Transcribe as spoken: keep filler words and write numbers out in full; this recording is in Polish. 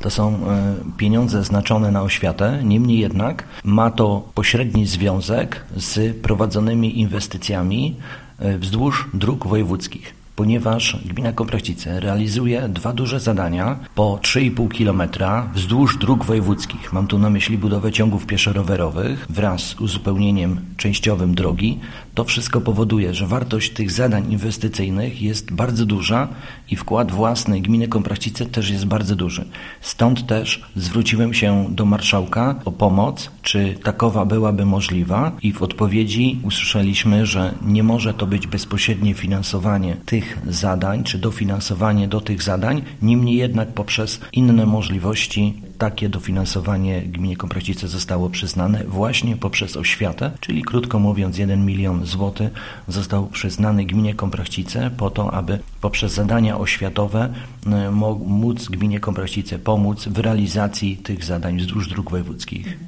To są pieniądze znaczone na oświatę, niemniej jednak ma to pośredni związek z prowadzonymi inwestycjami wzdłuż dróg wojewódzkich, ponieważ gmina Komprachcice realizuje dwa duże zadania po trzy i pół kilometra wzdłuż dróg wojewódzkich. Mam tu na myśli budowę ciągów pieszo-rowerowych wraz z uzupełnieniem częściowym drogi. To wszystko powoduje, że wartość tych zadań inwestycyjnych jest bardzo duża i wkład własny gminy Komprachcice też jest bardzo duży. Stąd też zwróciłem się do marszałka o pomoc, czy takowa byłaby możliwa, i w odpowiedzi usłyszeliśmy, że nie może to być bezpośrednie finansowanie tych zadań, czy dofinansowanie do tych zadań, niemniej jednak poprzez inne możliwości takie dofinansowanie gminie Komprachcice zostało przyznane właśnie poprzez oświatę, czyli krótko mówiąc jeden milion złotych został przyznany gminie Komprachcice po to, aby poprzez zadania oświatowe móc gminie Komprachcice pomóc w realizacji tych zadań wzdłuż dróg wojewódzkich.